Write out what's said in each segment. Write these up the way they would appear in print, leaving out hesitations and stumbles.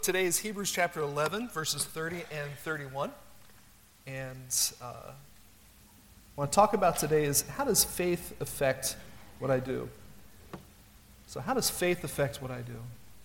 Today is Hebrews chapter 11, verses 30 and 31. And what I want to talk about today is how does faith affect what I do? So how does faith affect what I do?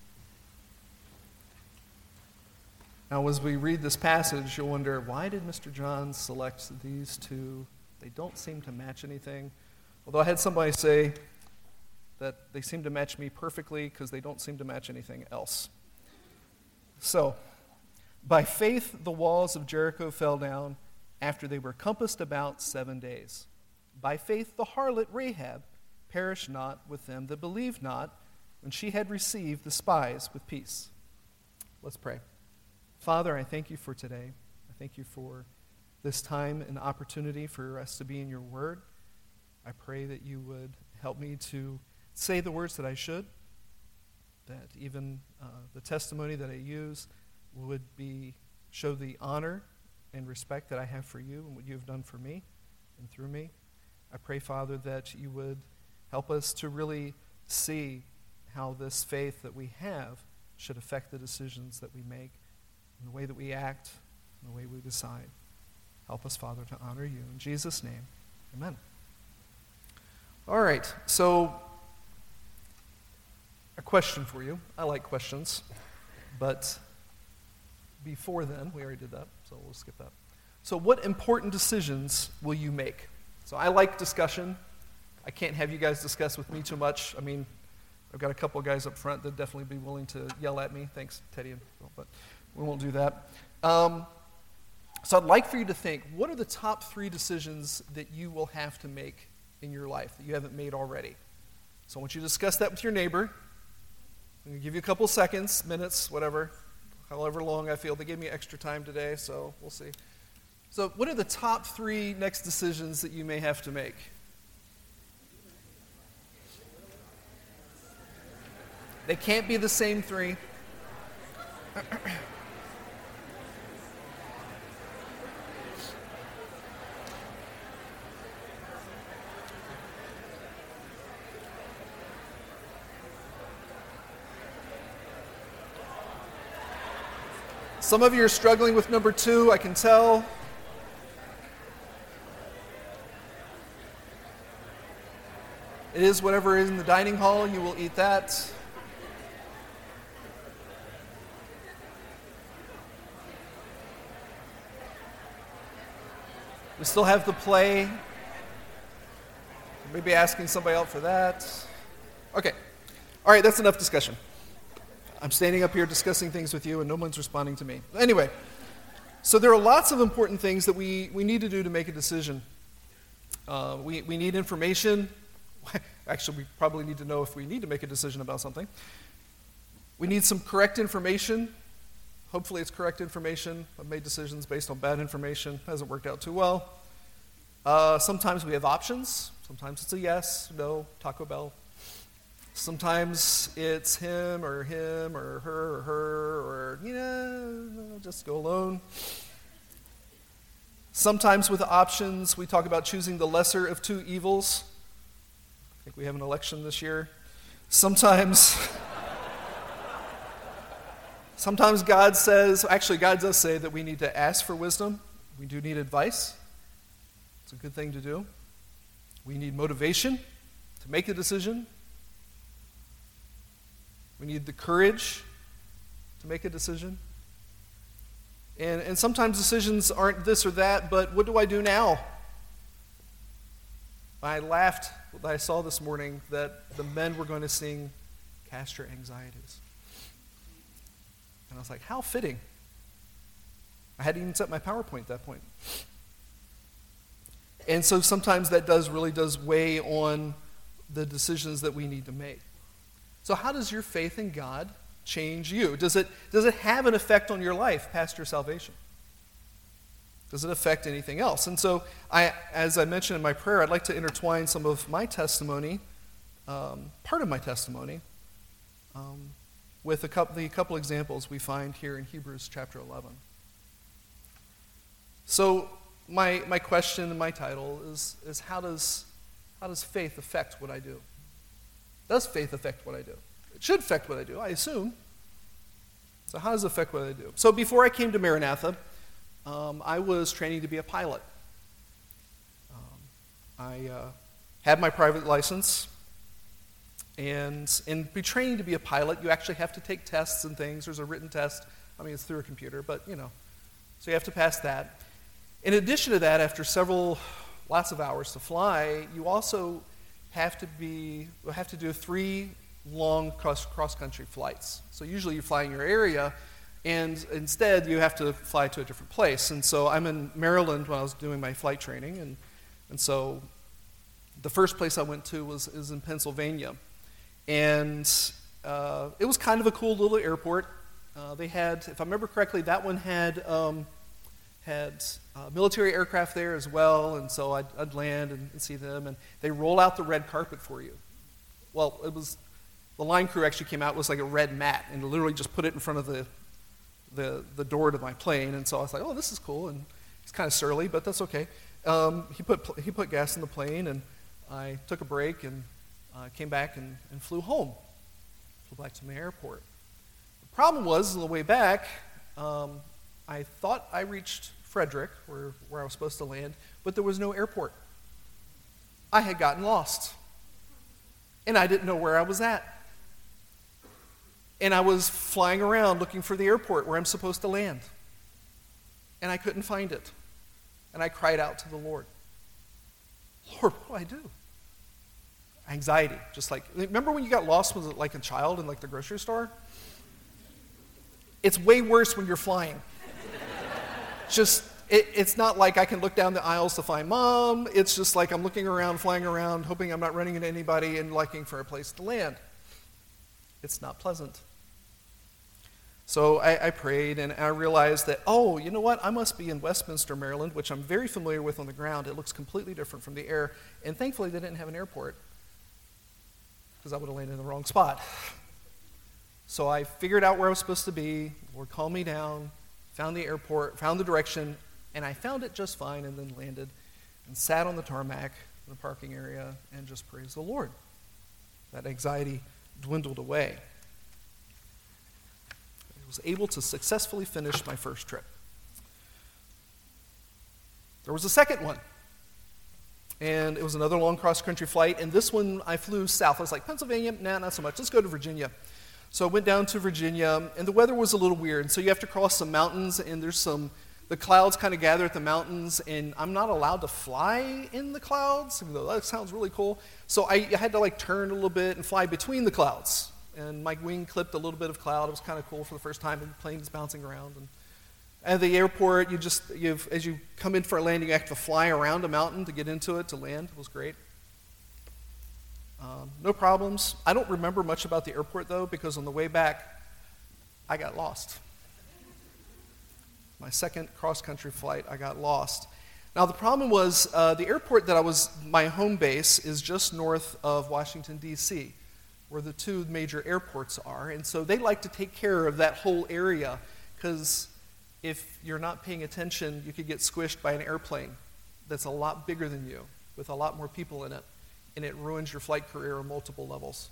Now, as we read this passage, you'll wonder, why did Mr. John select these two? They don't seem to match anything. Although I had somebody say that they seem to match me perfectly because they don't seem to match anything else. So, by faith the walls of Jericho fell down after they were compassed about 7 days. By faith the harlot Rahab perished not with them that believed not when she had received the spies with peace. Let's pray. Father, I thank you for today. I thank you for this time and opportunity for us to be in your word. I pray that you would help me to say the words that I should, that even the testimony that I use would show the honor and respect that I have for you and what you have done for me and through me. I pray, Father, that you would help us to really see how this faith that we have should affect the decisions that we make and the way that we act and the way we decide. Help us, Father, to honor you. In Jesus' name, amen. All right, so a question for you. I like questions, but before then, we already did that, so we'll skip that. So what important decisions will you make? So I like discussion. I can't have you guys discuss with me too much. I mean, I've got a couple of guys up front that'd definitely be willing to yell at me. Thanks, Teddy, but we won't do that. So I'd like for you to think, what are the top 3 decisions that you will have to make in your life that you haven't made already? So I want you to discuss that with your neighbor. I'm going to give you a couple seconds, minutes, whatever, however long I feel. They gave me extra time today, so we'll see. So what are the top 3 next decisions that you may have to make? They can't be the same 3. Some of you are struggling with number 2, I can tell. It is whatever is in the dining hall, you will eat that. We still have the play. Maybe asking somebody out for that. Okay. All right, that's enough discussion. I'm standing up here discussing things with you and no one's responding to me. Anyway, so there are lots of important things that we need to do to make a decision. We need information. Actually, we probably need to know if we need to make a decision about something. We need some correct information. Hopefully it's correct information. I've made decisions based on bad information. Hasn't worked out too well. Sometimes we have options. Sometimes it's a yes, no, Taco Bell. Sometimes it's him or her or, just go alone. Sometimes with options, we talk about choosing the lesser of 2 evils. I think we have an election this year. Sometimes God does say that we need to ask for wisdom. We do need advice. It's a good thing to do. We need motivation to make a decision. We need the courage to make a decision. And sometimes decisions aren't this or that, but what do I do now? I laughed when I saw this morning that the men were going to sing Cast Your Anxieties. And I was like, how fitting. I hadn't even set my PowerPoint at that point. And so sometimes that really does weigh on the decisions that we need to make. So how does your faith in God change you? Does it have an effect on your life past your salvation? Does it affect anything else? And so, as I mentioned in my prayer, I'd like to intertwine some of my testimony, part of my testimony, with the couple examples we find here in Hebrews chapter 11. So my question and my title is how does faith affect what I do? Does faith affect what I do? It should affect what I do, I assume. So how does it affect what I do? So before I came to Maranatha, I was training to be a pilot. I had my private license, and in training to be a pilot, you actually have to take tests and things. There's a written test. I mean, it's through a computer, but so you have to pass that. In addition to that, after lots of hours to fly, you also have to do 3 long cross-country flights. So usually you fly in your area, and instead you have to fly to a different place. And so I'm in Maryland when I was doing my flight training, and so the first place I went to was in Pennsylvania. And it was kind of a cool little airport. They had, if I remember correctly, that one had military aircraft there as well, and so I'd land and see them, and they roll out the red carpet for you. Well, the line crew actually came out, it was like a red mat, and literally just put it in front of the door to my plane, and so I was like, oh, this is cool, and it's kind of surly, but that's okay. He put gas in the plane, and I took a break, and came back and flew home, flew back to my airport. The problem was, on the way back, I thought I reached Frederick, where I was supposed to land, but there was no airport. I had gotten lost, and I didn't know where I was at. And I was flying around looking for the airport where I'm supposed to land, and I couldn't find it. And I cried out to the Lord, Lord, what do I do? Anxiety, just like, remember when you got lost was like a child in like the grocery store? It's way worse when you're flying. It's not like I can look down the aisles to find Mom. It's just like I'm looking around, flying around, hoping I'm not running into anybody and looking for a place to land. It's not pleasant. So I prayed, and I realized that, oh, you know what? I must be in Westminster, Maryland, which I'm very familiar with on the ground. It looks completely different from the air. And thankfully, they didn't have an airport, because I would have landed in the wrong spot. So I figured out where I was supposed to be. The Lord calmed me down, found the airport, found the direction, and I found it just fine, and then landed and sat on the tarmac in the parking area and just praised the Lord. That anxiety dwindled away. I was able to successfully finish my first trip. There was a second one, and it was another long cross-country flight, and this one I flew south. I was like, Pennsylvania? Nah, not so much. Let's go to Virginia. So I went down to Virginia, and the weather was a little weird. So you have to cross some mountains, and the clouds kind of gather at the mountains, and I'm not allowed to fly in the clouds, even though that sounds really cool. So I had to turn a little bit and fly between the clouds. And my wing clipped a little bit of cloud. It was kind of cool for the first time, and the plane was bouncing around. And at the airport, as you come in for a landing, you have to fly around a mountain to get into it to land. It was great. No problems. I don't remember much about the airport, though, because on the way back, I got lost. My second cross-country flight, I got lost. Now, the problem was the airport that my home base is just north of Washington, D.C., where the 2 major airports are. And so they like to take care of that whole area, because if you're not paying attention, you could get squished by an airplane that's a lot bigger than you, with a lot more people in it, and it ruins your flight career on multiple levels.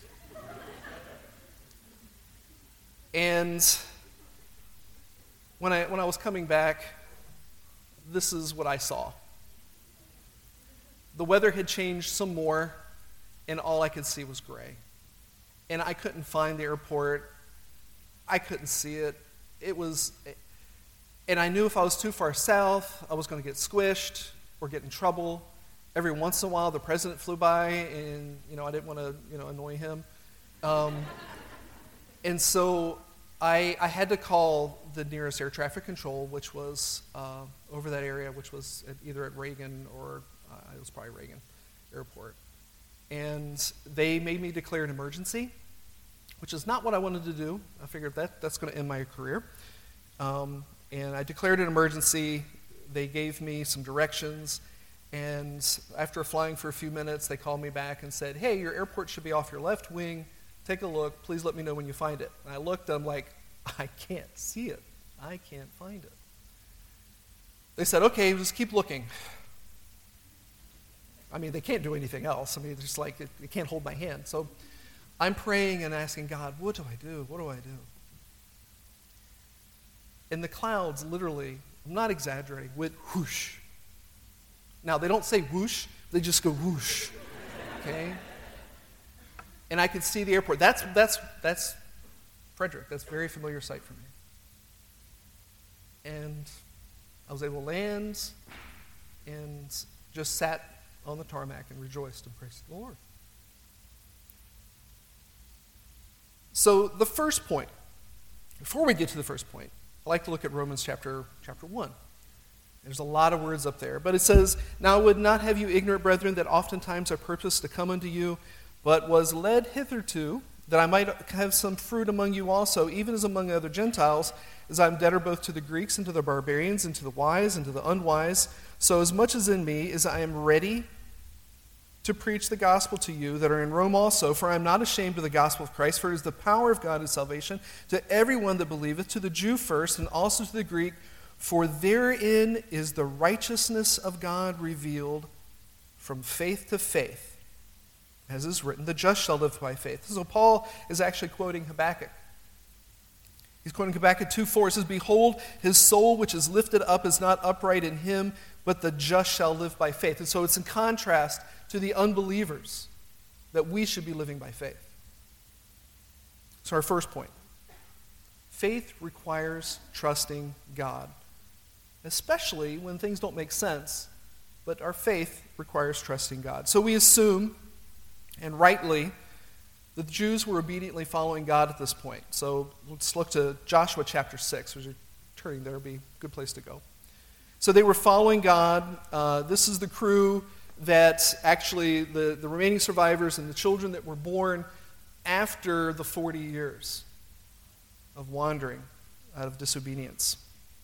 And when I was coming back, this is what I saw. The weather had changed some more, and all I could see was gray. And I couldn't find the airport. I couldn't see it. And I knew if I was too far south, I was going to get squished or get in trouble. Every once in a while, the president flew by, and I didn't want to annoy him. And so I had to call the nearest air traffic control, which was over that area, which was either at Reagan or it was probably Reagan Airport. And they made me declare an emergency, which is not what I wanted to do. I figured that's going to end my career. And I declared an emergency. They gave me some directions. And after flying for a few minutes, they called me back and said, hey, your airport should be off your left wing. Take a look. Please let me know when you find it. And I looked, and I'm like, I can't see it. I can't find it. They said, okay, just keep looking. I mean, they can't do anything else. I mean, it's just like, they can't hold my hand. So I'm praying and asking God, what do I do? What do I do? And the clouds literally, I'm not exaggerating, went whoosh. Now, they don't say whoosh, they just go whoosh, okay? And I could see the airport. That's Frederick. That's a very familiar sight for me. And I was able to land and just sat on the tarmac and rejoiced and praised the Lord. So the first point, before we get to the first point, I like to look at Romans chapter 1. There's a lot of words up there, but it says, "Now I would not have you ignorant, brethren, that oftentimes I purposed to come unto you, but was led hitherto, that I might have some fruit among you also, even as among other Gentiles, as I am debtor both to the Greeks and to the barbarians, and to the wise and to the unwise. So as much as in me, as I am ready to preach the gospel to you that are in Rome also, for I am not ashamed of the gospel of Christ, for it is the power of God and salvation to everyone that believeth, to the Jew first, and also to the Greek, for therein is the righteousness of God revealed from faith to faith. As is written, the just shall live by faith." So Paul is actually quoting Habakkuk. He's quoting Habakkuk 2:4. It says, "Behold, his soul which is lifted up is not upright in him, but the just shall live by faith." And so it's in contrast to the unbelievers that we should be living by faith. So our first point, faith requires trusting God, especially when things don't make sense, but our faith requires trusting God. So we assume, and rightly, that the Jews were obediently following God at this point. So let's look to Joshua chapter 6. As you're turning there, would be a good place to go. So they were following God. This is the crew that actually, the remaining survivors and the children that were born after the 40 years of wandering out of disobedience.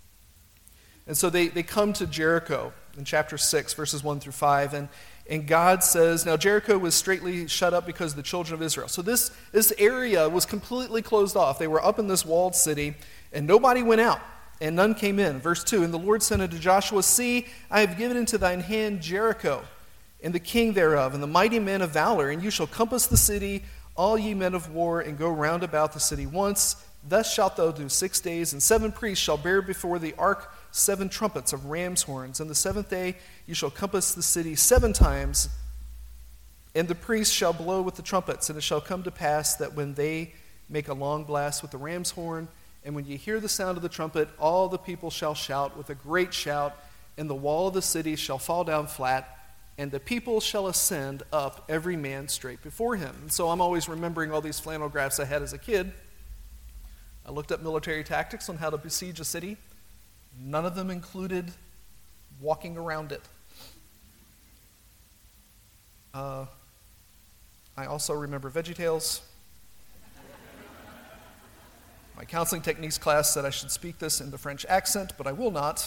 And so they come to Jericho in chapter 6, verses 1 through 5, and God says, "Now Jericho was straitly shut up because of the children of Israel." So this area was completely closed off. They were up in this walled city, and nobody went out, and none came in. Verse 2, "And the Lord said unto Joshua, See, I have given into thine hand Jericho, and the king thereof, and the mighty men of valor, and you shall compass the city, all ye men of war, and go round about the city once. Thus shalt thou do 6 days, and 7 priests shall bear before the ark 7 trumpets of ram's horns. And the 7th day you shall compass the city 7 times, and the priests shall blow with the trumpets. And it shall come to pass that when they make a long blast with the ram's horn, and when ye hear the sound of the trumpet, all the people shall shout with a great shout, and the wall of the city shall fall down flat, and the people shall ascend up, every man straight before him." And so I'm always remembering all these flannel graphs I had as a kid. I looked up military tactics on how to besiege a city. None of them included walking around it. I also remember VeggieTales. My counseling techniques class said I should speak this in the French accent, but I will not.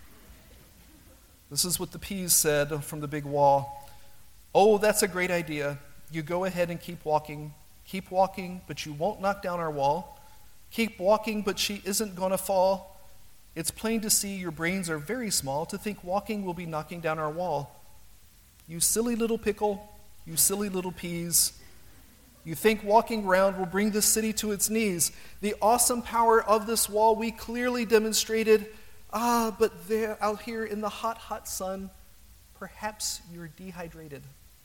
This is what the peas said from the big wall. "Oh, that's a great idea. You go ahead and keep walking, but you won't knock down our wall. Keep walking, but she isn't going to fall. It's plain to see your brains are very small to think walking will be knocking down our wall. You silly little pickle, you silly little peas. You think walking round will bring this city to its knees. The awesome power of this wall we clearly demonstrated. But there, out here in the hot, hot sun, perhaps you're dehydrated."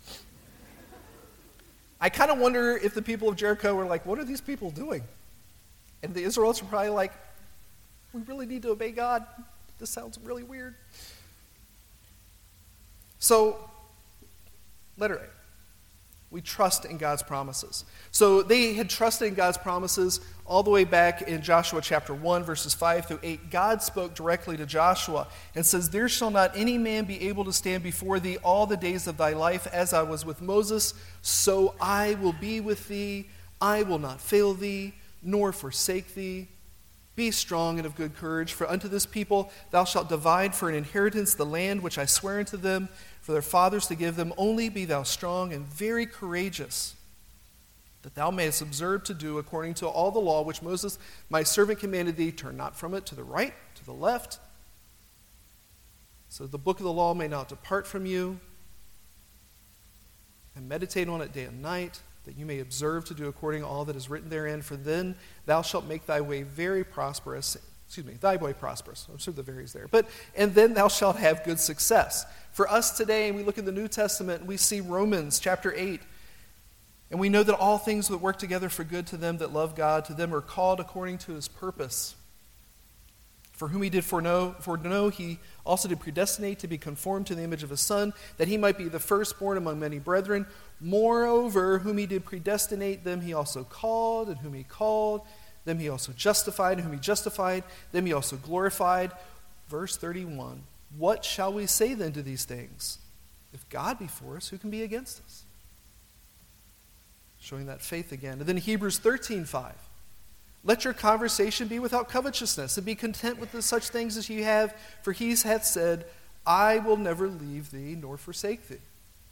I kind of wonder if the people of Jericho were like, what are these people doing? And the Israelites were probably like, we really need to obey God. This sounds really weird. So, letter A. We trust in God's promises. So they had trusted in God's promises all the way back in Joshua chapter 1, verses 5 through 8. God spoke directly to Joshua and says, "There shall not any man be able to stand before thee all the days of thy life. As I was with Moses, so I will be with thee. I will not fail thee, nor forsake thee. Be strong and of good courage, for unto this people thou shalt divide for an inheritance the land which I swear unto them, for their fathers to give them. Only be thou strong and very courageous, that thou mayest observe to do according to all the law which Moses my servant commanded thee. Turn not from it to the right, to the left, so the book of the law may not depart from you. And meditate on it day and night, that you may observe to do according to all that is written therein. For then thou shalt make thy way very prosperous, thy way prosperous. I'm sure the varies there. And then thou shalt have good success. For us today, we look in the New Testament, and we see Romans chapter 8, and we know that all things that work together for good to them that love God, to them are called according to his purpose. For whom he did foreknow, he also did predestinate to be conformed to the image of his Son, that he might be the firstborn among many brethren. Moreover, whom he did predestinate, them he also called, and whom he called, them he also justified, and whom he justified, them he also glorified. Verse 31, what shall we say then to these things? If God be for us, who can be against us? Showing that faith again. And then Hebrews 13:5. Let your conversation be without covetousness, and be content with such things as ye have, for he hath said, I will never leave thee nor forsake thee.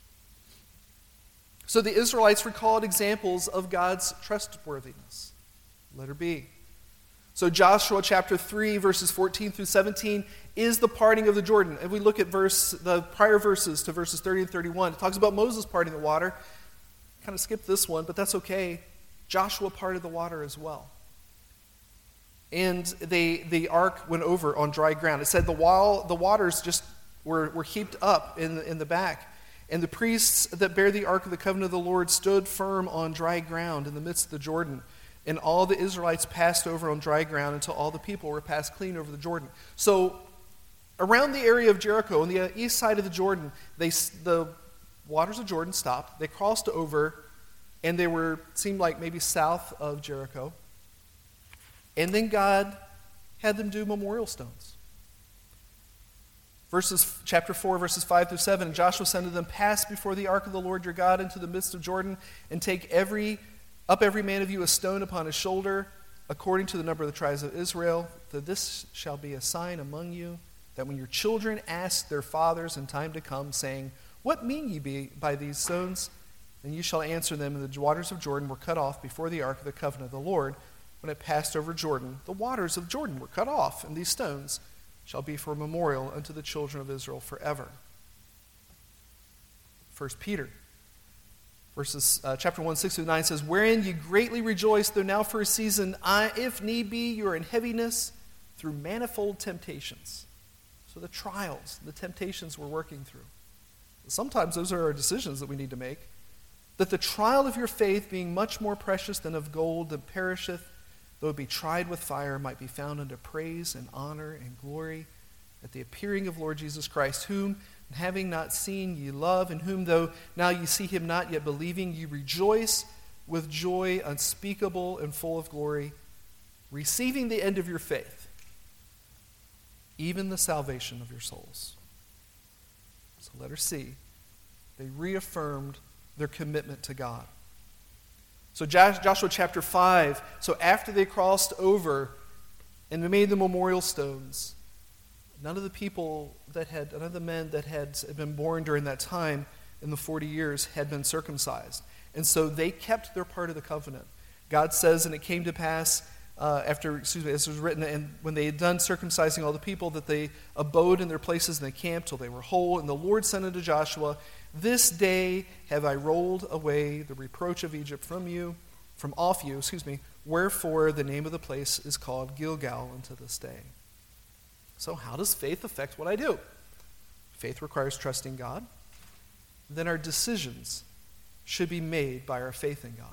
So the Israelites recalled examples of God's trustworthiness. Letter B. So Joshua chapter 3, verses 14 through 17 is the parting of the Jordan. If we look at the prior verses to verses 30 and 31, it talks about Moses parting the water. Kind of skipped this one, but that's okay. Joshua parted the water as well. And the ark went over on dry ground. It said the waters just were heaped up in the back. And the priests that bear the ark of the covenant of the Lord stood firm on dry ground in the midst of the Jordan. And all the Israelites passed over on dry ground until all the people were passed clean over the Jordan. So around the area of Jericho, on the east side of the Jordan, the waters of Jordan stopped. They crossed over, and they seemed like maybe south of Jericho. And then God had them do memorial stones. Chapter 4, verses 5 through 7. And Joshua said to them, pass before the ark of the Lord your God into the midst of Jordan, and take up every man of you a stone upon his shoulder, according to the number of the tribes of Israel, that this shall be a sign among you, that when your children ask their fathers in time to come, saying, what mean ye by these stones? Then you shall answer them, and the waters of Jordan were cut off before the ark of the covenant of the Lord. When it passed over Jordan, the waters of Jordan were cut off, and these stones shall be for a memorial unto the children of Israel forever. 1 Peter, chapter 1, 6 through 9 says, wherein ye greatly rejoice, though now for a season, if need be, you are in heaviness through manifold temptations. So the trials, the temptations we're working through. Sometimes those are our decisions that we need to make. That the trial of your faith, being much more precious than of gold that perisheth, though it be tried with fire, might be found unto praise and honor and glory at the appearing of Lord Jesus Christ, whom, having not seen, ye love, and whom, though now ye see him not, yet believing, ye rejoice with joy unspeakable and full of glory, receiving the end of your faith, even the salvation of your souls. So letter C, they reaffirmed their commitment to God. So Joshua chapter 5, so after they crossed over and they made the memorial stones, none of the men that had been born during that time in the 40 years had been circumcised. And so they kept their part of the covenant. God says, and it came to pass as it was written, and when they had done circumcising all the people, that they abode in their places in the camp till they were whole. And the Lord said unto Joshua, this day have I rolled away the reproach of Egypt from off you, wherefore the name of the place is called Gilgal unto this day. So how does faith affect what I do? Faith requires trusting God. Then our decisions should be made by our faith in God.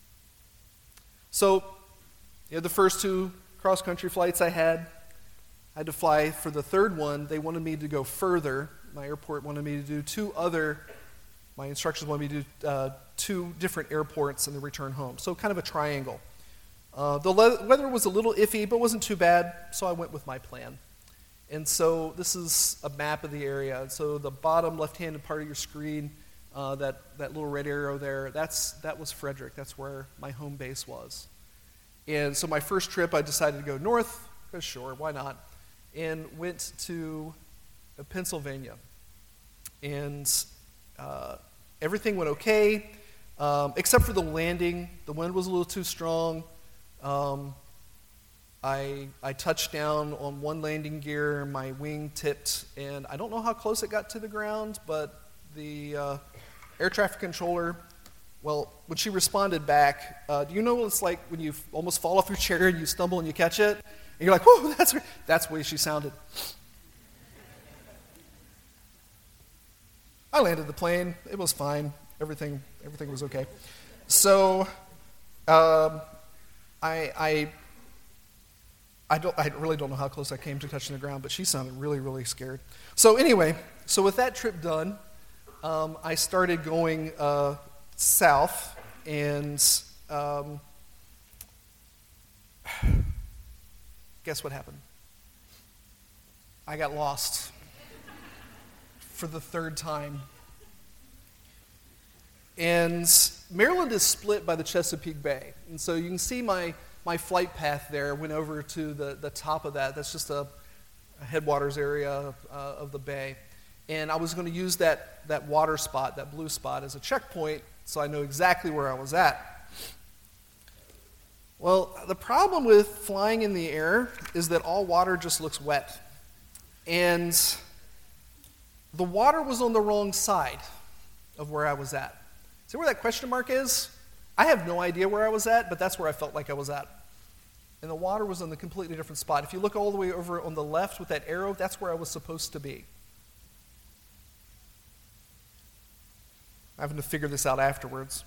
So, the first 2 cross-country flights I had to fly. For the third one, they wanted me to go further. My airport wanted me to do my instructors wanted me to do 2 different airports and then return home. So kind of a triangle. The weather was a little iffy, but wasn't too bad, so I went with my plan. And so this is a map of the area. And so the bottom left-handed part of your screen, that little red arrow there, that was Frederick. That's where my home base was. And so my first trip, I decided to go north, because sure, why not? And went to Pennsylvania. And everything went okay, except for the landing. The wind was a little too strong. I touched down on one landing gear, my wing tipped, and I don't know how close it got to the ground, but the air traffic controller, when she responded back, do you know what it's like when you almost fall off your chair and you stumble and you catch it? And you're like, whoa, that's the way she sounded. I landed the plane. It was fine. Everything was okay. So I really don't know how close I came to touching the ground, but she sounded really, really scared. So anyway, with that trip done, I started going south, and guess what happened? I got lost for the third time. And Maryland is split by the Chesapeake Bay. And so you can see my flight path there went over to the top of that. That's just a headwaters area of the bay. And I was going to use that water spot, that blue spot, as a checkpoint so I know exactly where I was at. Well, the problem with flying in the air is that all water just looks wet. And the water was on the wrong side of where I was at. See where that question mark is? I have no idea where I was at, but that's where I felt like I was at. And the water was in a completely different spot. If you look all the way over on the left with that arrow, that's where I was supposed to be. I'm having to figure this out afterwards.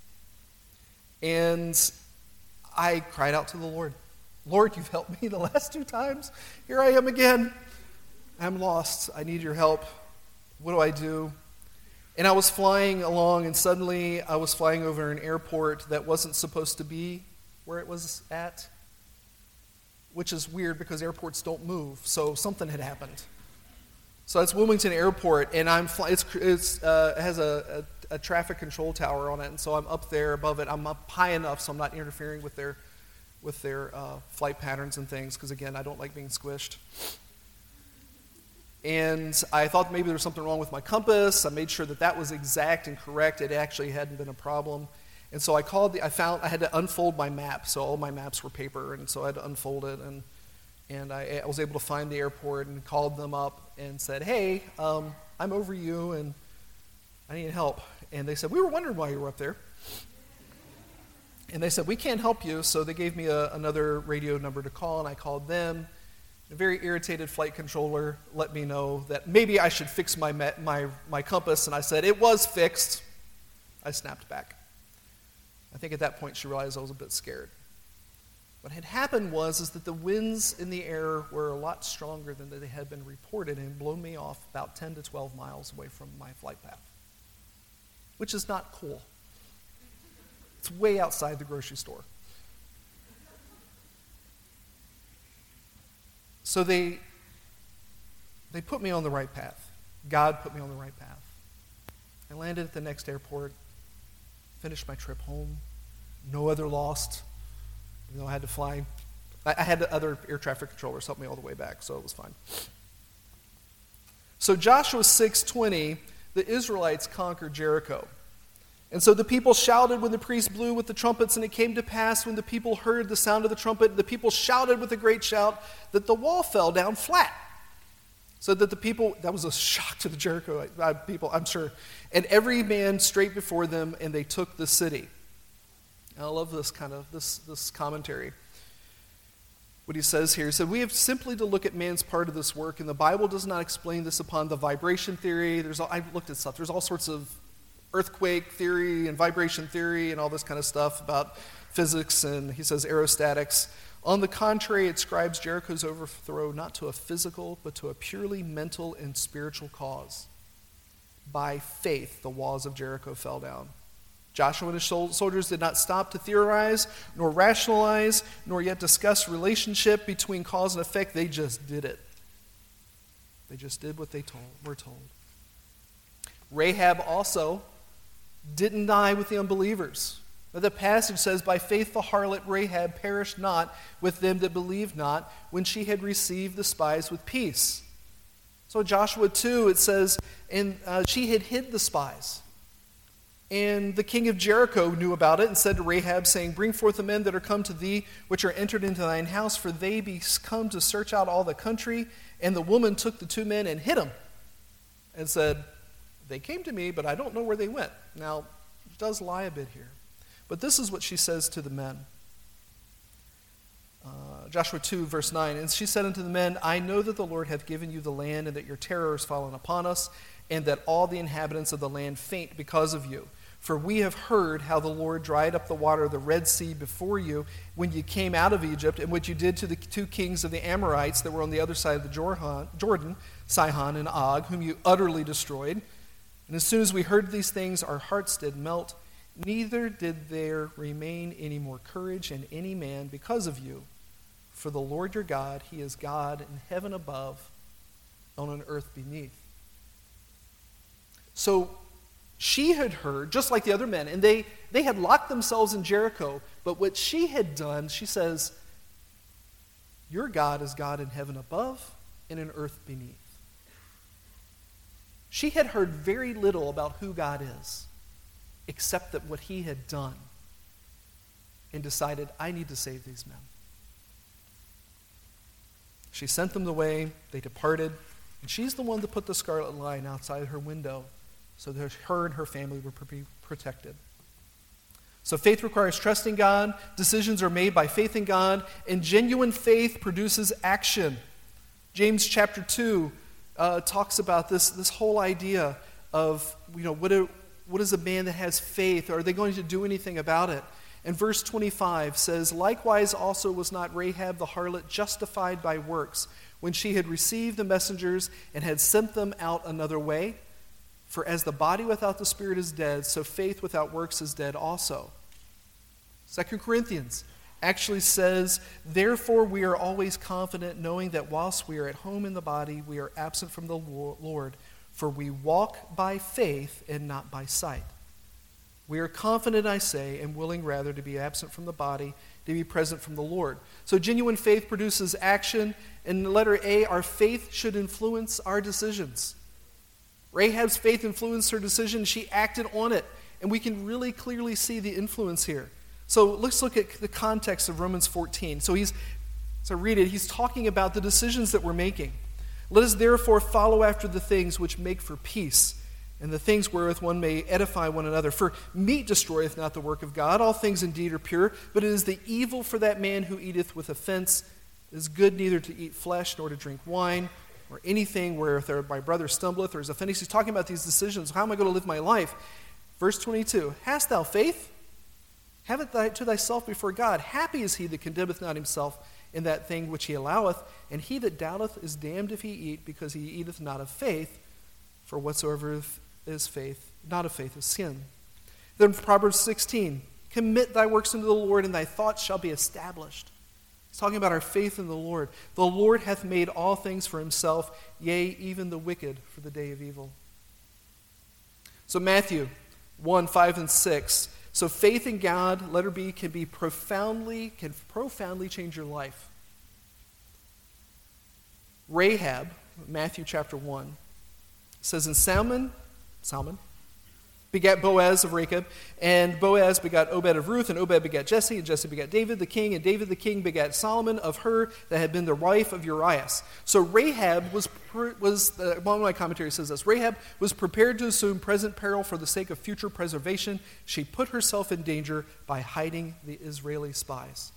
And I cried out to the Lord. Lord, you've helped me the last 2 times. Here I am again. I'm lost. I need your help. What do I do? And I was flying along, and suddenly I was flying over an airport that wasn't supposed to be where it was at, which is weird because airports don't move, so something had happened. So it's Wilmington Airport, and it has a traffic control tower on it, and so I'm up there above it. I'm up high enough so I'm not interfering with their flight patterns and things, because again, I don't like being squished. And I thought maybe there was something wrong with my compass. I made sure that was exact and correct. It actually hadn't been a problem. And so I had to unfold my map. So all my maps were paper, and so I had to unfold it. And I was able to find the airport and called them up and said, hey, I'm over you, and I need help. And they said, we were wondering why you were up there. And they said, we can't help you. So they gave me another radio number to call, and I called them. A very irritated flight controller let me know that maybe I should fix my compass, and I said, it was fixed. I snapped back. I think at that point she realized I was a bit scared. What had happened was that the winds in the air were a lot stronger than they had been reported and blown me off about 10 to 12 miles away from my flight path, which is not cool. It's way outside the grocery store. So they put me on the right path. God put me on the right path. I landed at the next airport, finished my trip home, no other lost, even though I had to fly. I had the other air traffic controllers help me all the way back, so it was fine. So Joshua 6:20, the Israelites conquered Jericho. And so the people shouted when the priest blew with the trumpets, and it came to pass when the people heard the sound of the trumpet, the people shouted with a great shout that the wall fell down flat. So that the people, that was a shock to the Jericho people, I'm sure. And every man straight before them, and they took the city. And I love this this commentary. What he says here, he said, we have simply to look at man's part of this work, and the Bible does not explain this upon the vibration theory. I've looked at stuff. There's all sorts of earthquake theory and vibration theory and all this kind of stuff about physics, and he says aerostatics. On the contrary, it ascribes Jericho's overthrow not to a physical, but to a purely mental and spiritual cause. By faith, the walls of Jericho fell down. Joshua and his soldiers did not stop to theorize, nor rationalize, nor yet discuss relationship between cause and effect. They just did it. They just did what they were told. Rahab also didn't die with the unbelievers. But the passage says, by faith the harlot Rahab perished not with them that believed not, when she had received the spies with peace. So Joshua 2, it says, and she had hid the spies. And the king of Jericho knew about it and said to Rahab, saying, bring forth the men that are come to thee, which are entered into thine house, for they be come to search out all the country. And the woman took the 2 men and hid them, and said, they came to me, but I don't know where they went. Now, it does lie a bit here. But this is what she says to the men. Joshua 2, verse 9. And she said unto the men, I know that the Lord hath given you the land, and that your terror is fallen upon us, and that all the inhabitants of the land faint because of you. For we have heard how the Lord dried up the water of the Red Sea before you when you came out of Egypt, and what you did to the two kings of the Amorites that were on the other side of the Jordan, Sihon and Og, whom you utterly destroyed. And as soon as we heard these things, our hearts did melt. Neither did there remain any more courage in any man because of you. For the Lord your God, he is God in heaven above, on earth beneath. So she had heard, just like the other men, and they had locked themselves in Jericho, but what she had done, she says, your God is God in heaven above and in earth beneath. She had heard very little about who God is, except that what he had done, and decided, I need to save these men. She sent them away, they departed, and she's the one that put the scarlet line outside her window so that her and her family would be protected. So faith requires trust in God, decisions are made by faith in God, and genuine faith produces action. James chapter 2 talks about this whole idea of, what is a man that has faith? Are they going to do anything about it? And verse 25 says, likewise also was not Rahab the harlot justified by works when she had received the messengers and had sent them out another way? For as the body without the spirit is dead, so faith without works is dead also. 2 Corinthians actually says, therefore we are always confident, knowing that whilst we are at home in the body, we are absent from the Lord, for we walk by faith and not by sight. We are confident, I say, and willing rather to be absent from the body, to be present from the Lord. So genuine faith produces action. And letter A, our faith should influence our decisions. Rahab's faith influenced her decision. She acted on it. And we can really clearly see the influence here. So let's look at the context of Romans 14. So read it. He's talking about the decisions that we're making. Let us therefore follow after the things which make for peace, and the things wherewith one may edify one another. For meat destroyeth not the work of God. All things indeed are pure, but it is the evil for that man who eateth with offense. It is good neither to eat flesh nor to drink wine, or anything wherewith my brother stumbleth or is offended. He's talking about these decisions. How am I going to live my life? Verse 22, hast thou faith? Have it to thyself before God. Happy is he that condemneth not himself in that thing which he alloweth, and he that doubteth is damned if he eat, because he eateth not of faith. For whatsoever is faith, not of faith, is sin. Then Proverbs 16, commit thy works unto the Lord, and thy thoughts shall be established. He's talking about our faith in the Lord. The Lord hath made all things for himself, yea, even the wicked for the day of evil. So Matthew 1, 5, and 6. So faith in God, letter B, can profoundly change your life. Rahab, Matthew chapter 1, says, and Salmon begat Boaz of Rachab, and Boaz begat Obed of Ruth, and Obed begat Jesse, and Jesse begat David the king, and David the king begat Solomon of her that had been the wife of Urias. So Rahab was one of my commentaries says this, Rahab was prepared to assume present peril for the sake of future preservation. She put herself in danger by hiding the Israeli spies.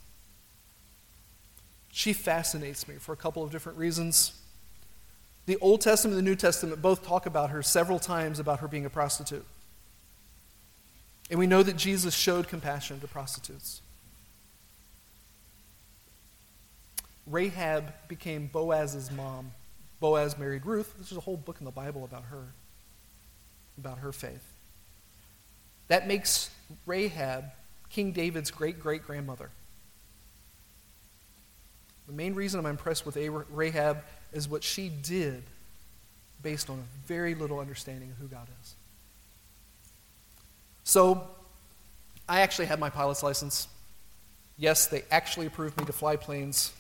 She fascinates me for a couple of different reasons. The Old Testament and the New Testament both talk about her several times about her being a prostitute. And we know that Jesus showed compassion to prostitutes. Rahab became Boaz's mom. Boaz married Ruth. There's a whole book in the Bible about her faith. That makes Rahab King David's great-great-grandmother. The main reason I'm impressed with Rahab is what she did based on a very little understanding of who God is. So, I actually had my pilot's license. Yes, they actually approved me to fly planes.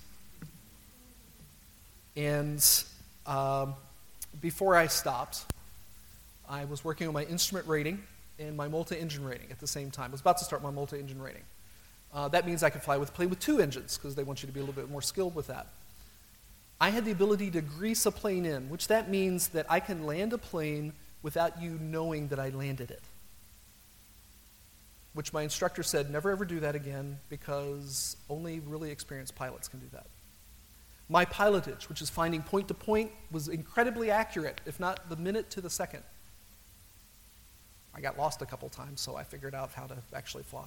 And before I stopped, I was working on my instrument rating and my multi-engine rating at the same time. I was about to start my multi-engine rating. That means I could fly with a plane with 2 engines, because they want you to be a little bit more skilled with that. I had the ability to grease a plane in, which that means that I can land a plane without you knowing that I landed it. which my instructor said, never ever do that again because only really experienced pilots can do that. My pilotage, which is finding point to point, was incredibly accurate, if not the minute to the second. I got lost a couple times, so I figured out how to actually fly.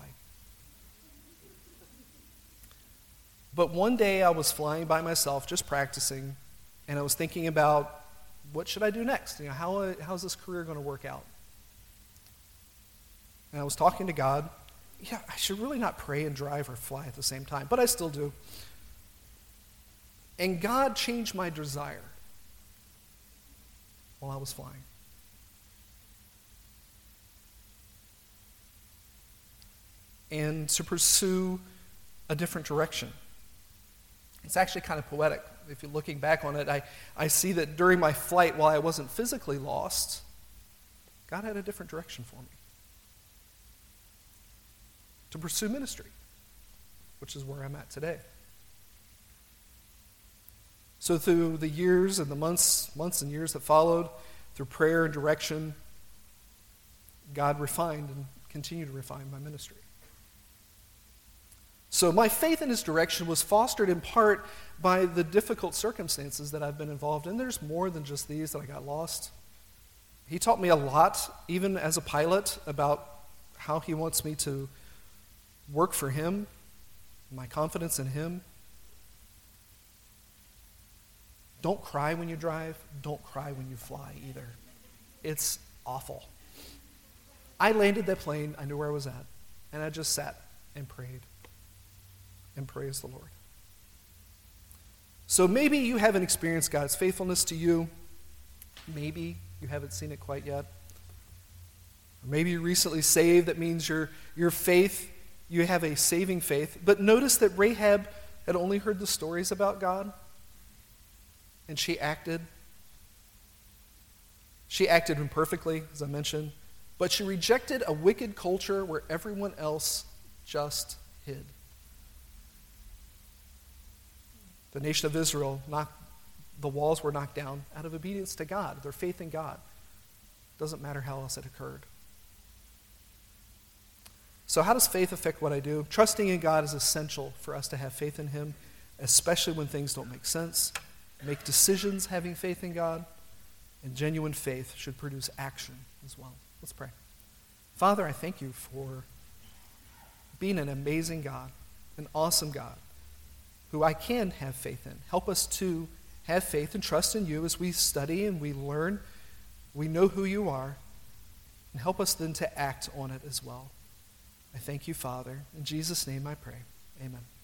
But one day I was flying by myself, just practicing, and I was thinking about what should I do next? How's this career going to work out? And I was talking to God. Yeah, I should really not pray and drive or fly at the same time, but I still do. And God changed my desire while I was flying. And to pursue a different direction. It's actually kind of poetic. If you're looking back on it, I see that during my flight, while I wasn't physically lost, God had a different direction for me. To pursue ministry, which is where I'm at today. So through the years and the months and years that followed, through prayer and direction, God refined and continued to refine my ministry. So my faith in his direction was fostered in part by the difficult circumstances that I've been involved in. There's more than just these that I got lost. He taught me a lot, even as a pilot, about how he wants me to work for him, my confidence in him. Don't cry when you drive. Don't cry when you fly either. It's awful. I landed that plane. I knew where I was at. And I just sat and prayed and praised the Lord. So maybe you haven't experienced God's faithfulness to you. Maybe you haven't seen it quite yet. Or maybe you're recently saved. That means your faith, you have a saving faith. But notice that Rahab had only heard the stories about God. And she acted. She acted imperfectly, as I mentioned. But she rejected a wicked culture where everyone else just hid. The nation of Israel, the walls were knocked down out of obedience to God, their faith in God. Doesn't matter how else it occurred. So how does faith affect what I do? Trusting in God is essential for us to have faith in him, especially when things don't make sense. Make decisions having faith in God, and genuine faith should produce action as well. Let's pray. Father, I thank you for being an amazing God, an awesome God, who I can have faith in. Help us to have faith and trust in you as we study and we learn. We know who you are, and help us then to act on it as well. I thank you, Father. In Jesus' name I pray. Amen.